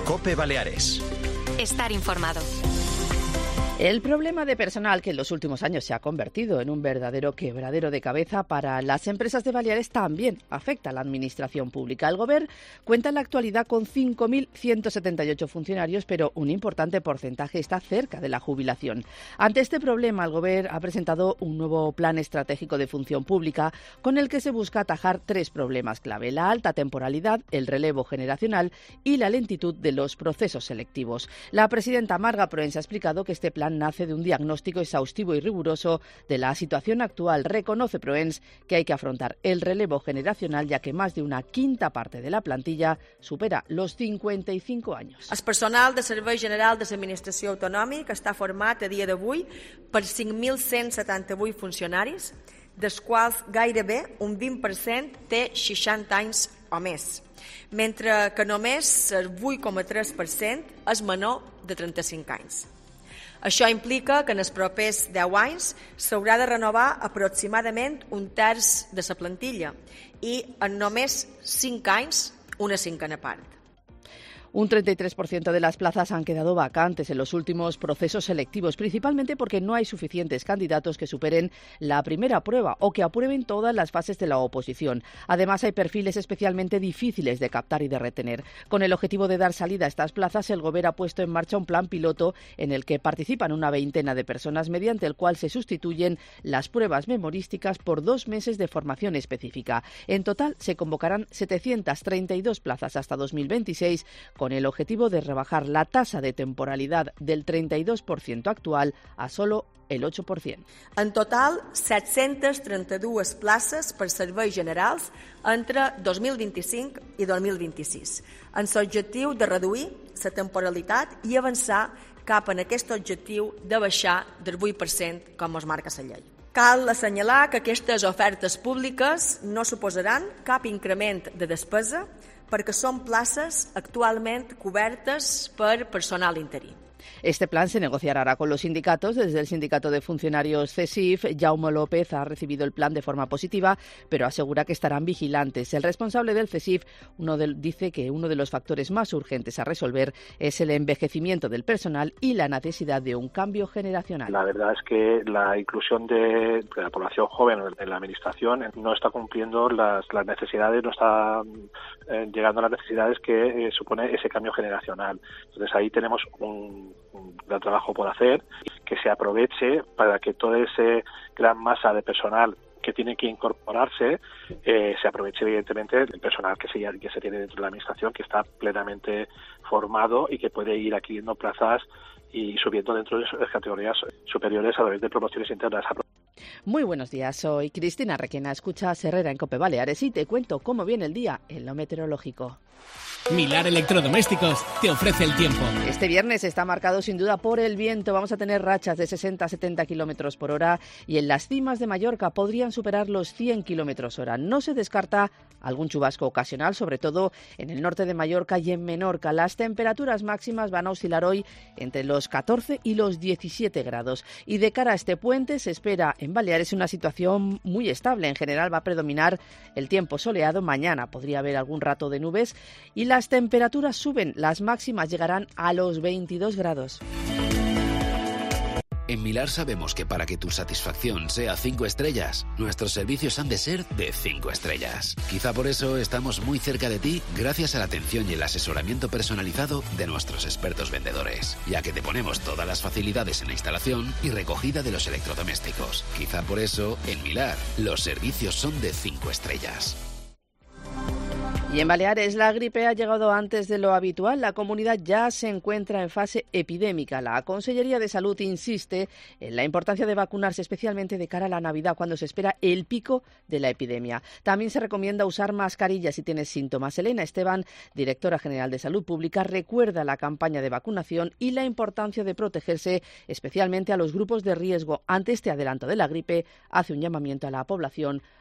COPE Baleares. Estar informado. El problema de personal, que en los últimos años se ha convertido en un verdadero quebradero de cabeza para las empresas de Baleares, también afecta a la administración pública. El Gobierno cuenta en la actualidad con 5.178 funcionarios, pero un importante porcentaje está cerca de la jubilación. Ante este problema, el Gobierno ha presentado un nuevo plan estratégico de función pública con el que se busca atajar tres problemas clave: la alta temporalidad, el relevo generacional y la lentitud de los procesos selectivos. La presidenta Marga Proens ha explicado que este plan nace de un diagnóstico exhaustivo y riguroso de la situación actual. Reconoce Proens que hay que afrontar el relevo generacional, ya que más de una quinta parte de la plantilla supera los 55 años. El personal de Servei General de l'Administració Autonòmica està format a dia d'avui per 5.178 funcionaris, dels quals gairebé un 20% té 60 anys o més, mentre que només el 8,3% és menor de 35 anys. Això implica que en els propers 10 anys s'haurà de renovar aproximadament un terç de la plantilla i en només 5 anys una cinquena part. Un 33% de las plazas han quedado vacantes en los últimos procesos selectivos, principalmente porque no hay suficientes candidatos que superen la primera prueba o que aprueben todas las fases de la oposición. Además, hay perfiles especialmente difíciles de captar y de retener. Con el objetivo de dar salida a estas plazas, el Gobierno ha puesto en marcha un plan piloto en el que participan una veintena de personas, mediante el cual se sustituyen las pruebas memorísticas por 2 meses de formación específica. En total, se convocarán 732 plazas hasta 2026, con el objetivo de rebajar la tasa de temporalidad del 32% actual a solo el 8%. En total, 732 places per serveis generals entre 2025 i 2026, amb l'objectiu de reduir la temporalitat i avançar cap en aquest objectiu de baixar del 8% com es marca la llei. Cal assenyalar que aquestes ofertes públiques no suposaran cap increment de despesa perquè són places actualment cobertes per personal interí. Este plan se negociará con los sindicatos. Desde el sindicato de funcionarios CESIF, Jaume López ha recibido el plan de forma positiva, pero asegura que estarán vigilantes. El responsable del CESIF dice que uno de los factores más urgentes a resolver es el envejecimiento del personal y la necesidad de un cambio generacional. La verdad es que la inclusión de la población joven en la administración no está cumpliendo las necesidades, no está llegando a las necesidades que supone ese cambio generacional. Entonces ahí tenemos un gran trabajo por hacer, que se aproveche para que toda esa gran masa de personal que tiene que incorporarse, se aproveche evidentemente el personal que se tiene dentro de la administración, que está plenamente formado y que puede ir adquiriendo plazas y subiendo dentro de las categorías superiores a través de promociones internas. Muy buenos días, soy Cristina Requena, escuchas Herrera en COPE Baleares y te cuento cómo viene el día en lo meteorológico. Milar Electrodomésticos te ofrece el tiempo. Este viernes está marcado sin duda por el viento. Vamos a tener rachas de 60 a 70 kilómetros por hora y en las cimas de Mallorca podrían superar los 100 kilómetros hora. No se descarta algún chubasco ocasional, sobre todo en el norte de Mallorca y en Menorca. Las temperaturas máximas van a oscilar hoy entre los 14 y los 17 grados. Y de cara a este puente se espera en Baleares una situación muy estable. En general va a predominar el tiempo soleado. Mañana podría haber algún rato de nubes y las temperaturas suben. Las máximas llegarán a los 22 grados. En Milar sabemos que para que tu satisfacción sea 5 estrellas, nuestros servicios han de ser de 5 estrellas. Quizá por eso estamos muy cerca de ti gracias a la atención y el asesoramiento personalizado de nuestros expertos vendedores, ya que te ponemos todas las facilidades en la instalación y recogida de los electrodomésticos. Quizá por eso, en Milar, los servicios son de 5 estrellas. Y en Baleares la gripe ha llegado antes de lo habitual. La comunidad ya se encuentra en fase epidémica. La Consellería de Salud insiste en la importancia de vacunarse, especialmente de cara a la Navidad, cuando se espera el pico de la epidemia. También se recomienda usar mascarilla si tienes síntomas. Elena Esteban, directora general de Salud Pública, recuerda la campaña de vacunación y la importancia de protegerse, especialmente a los grupos de riesgo. Ante este adelanto de la gripe, hace un llamamiento a la población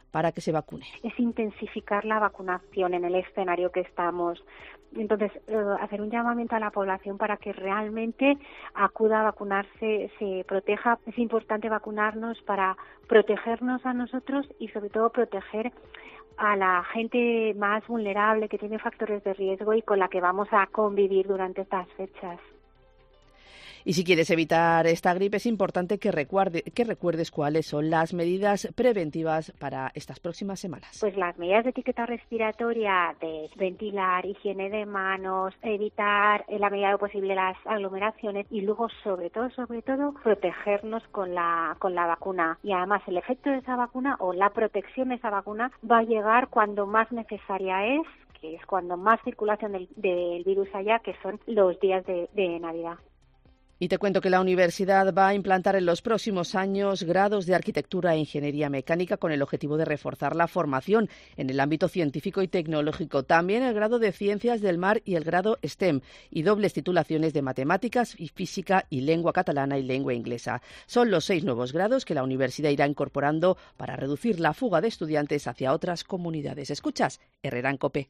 para que se vacune. Es intensificar la vacunación en el escenario que estamos. Entonces, hacer un llamamiento a la población para que realmente acuda a vacunarse, se proteja. Es importante vacunarnos para protegernos a nosotros y, sobre todo, proteger a la gente más vulnerable, que tiene factores de riesgo y con la que vamos a convivir durante estas fechas. Y si quieres evitar esta gripe, es importante que recuerdes cuáles son las medidas preventivas para estas próximas semanas. Pues las medidas de etiqueta respiratoria, de ventilar, higiene de manos, evitar en la medida de lo posible las aglomeraciones y luego, sobre todo, protegernos con la vacuna. Y además el efecto de esa vacuna o la protección de esa vacuna va a llegar cuando más necesaria es, que es cuando más circulación del virus haya, que son los días de Navidad. Y te cuento que la universidad va a implantar en los próximos años grados de arquitectura e ingeniería mecánica con el objetivo de reforzar la formación en el ámbito científico y tecnológico. También el grado de ciencias del mar y el grado STEM y dobles titulaciones de matemáticas y física y lengua catalana y lengua inglesa. Son los 6 nuevos grados que la universidad irá incorporando para reducir la fuga de estudiantes hacia otras comunidades. Escuchas Herrera en COPE.